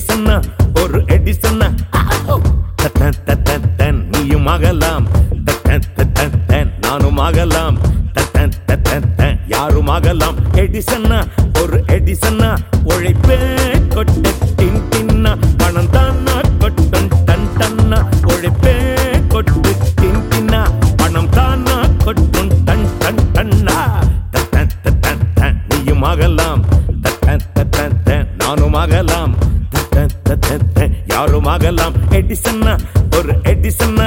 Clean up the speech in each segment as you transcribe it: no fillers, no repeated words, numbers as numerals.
எடிசன்னா ஒரு எடிசன்னா நீயும் ஆகலாம் நானும் ஆகலாம் யாரும் ஆகலாம் எடிசன்னா ஒரு எடிசன்னா உழைப்பே கொட்ட டின் டின்னா பணம் தானா கொட்டும் டன் டன்னா உழைப்பே கொட்டு டின் டின்னா பணம் தானா கொட்டும் டன் டன் டன்னா நீயும் ஆகலாம் நானும் ஆகலாம் யாரும் ஆகலாம் எடிசன்னா ஒரு எடிசன்னா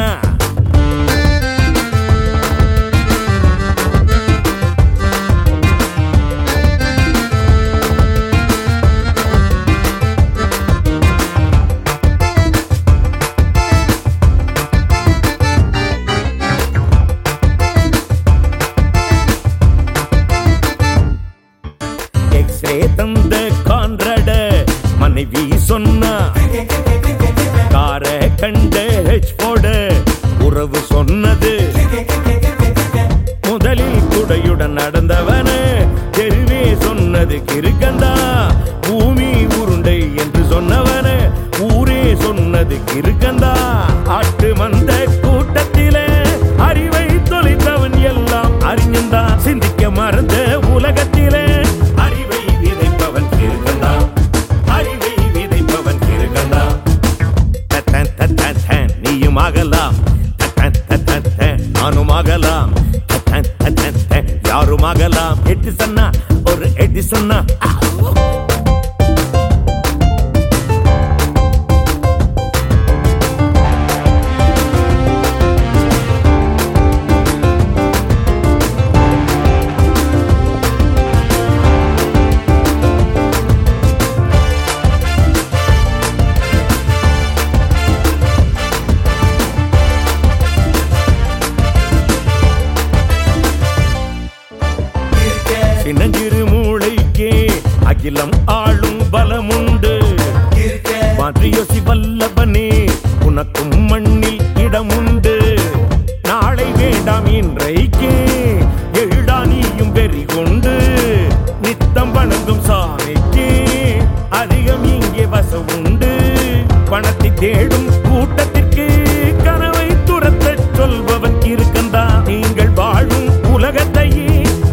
தந்த கான்ரட மனைவி சொன்னா கார கண்ட போட உறவு சொன்னது முதலில் குடையுடன் நடந்தவன தெருவே சொன்னது கிருக்கண்டா பூமி உருண்டை என்று சொன்னவன ஊரே சொன்னது கிருக்கண்டா ஆட்டு வந்த கூட்டத்திலே அறிவை தொலைத்தவன் எல்லாம் அறிஞன்தான் சிந்திக்க மறந்த உலகத்திலே நீயும் ஆகலாம் நானும் ஆகலாம் யாரும் ஆகலாம் எடிசன்னா ஒரு எடிசன்னா சின்னஞ்சிறு மூளைக்கே அகிலம் ஆளும் பலமுண்டு மாற்றியோசி வல்லவனே உனக்கும் மண்ணில் இடமுண்டு நாளை வேண்டாம் இன்றைக்கே எழுடா நீயும் வெறி கொண்டு நித்தம் வணங்கும் சாமிக்கே அதிகம் இங்கே வசவுண்டு பணத்தை தேடும் கூட்டத்திற்கு கனவை துரத்த சொல்பவன் இருக்கந்தா நீங்கள் வாழும் உலகத்தையே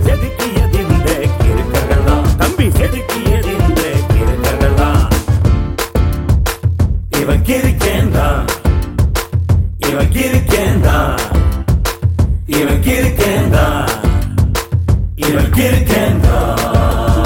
இவன் கிருக்கேன்தான் இவன் கிருக்கேன்தான் இவன் கிருக்கேன்தான் இவன் கிருக்கேன்தான்